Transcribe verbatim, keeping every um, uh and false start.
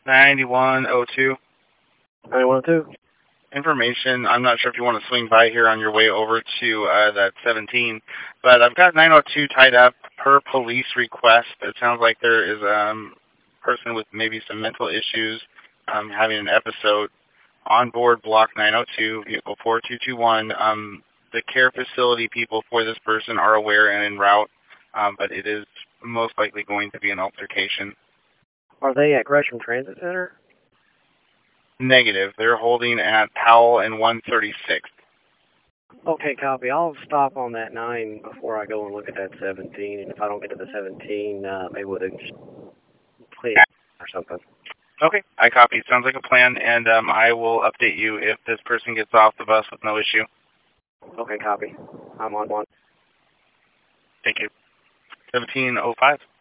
ninety-one oh two. ninety-one oh two. Information, I'm not sure if you want to swing by here on your way over to uh, that seventeen, but I've got nine oh two tied up per police request. It sounds like there is um, a person with maybe some mental issues um, having an episode on board block nine oh two, vehicle four two two one. Um, the care facility people for this person are aware and en route, um, but it is most likely going to be an altercation. Are they at Gresham Transit Center? Negative. They're holding at Powell and one thirty-sixth. Okay, copy. I'll stop on that nine before I go and look at that seventeen. And if I don't get to the seventeen, uh, maybe we'll just play it or something. Okay, I copy. Sounds like a plan, and um, I will update you if this person gets off the bus with no issue. Okay, copy. I'm on one. Thank you. seventeen oh five.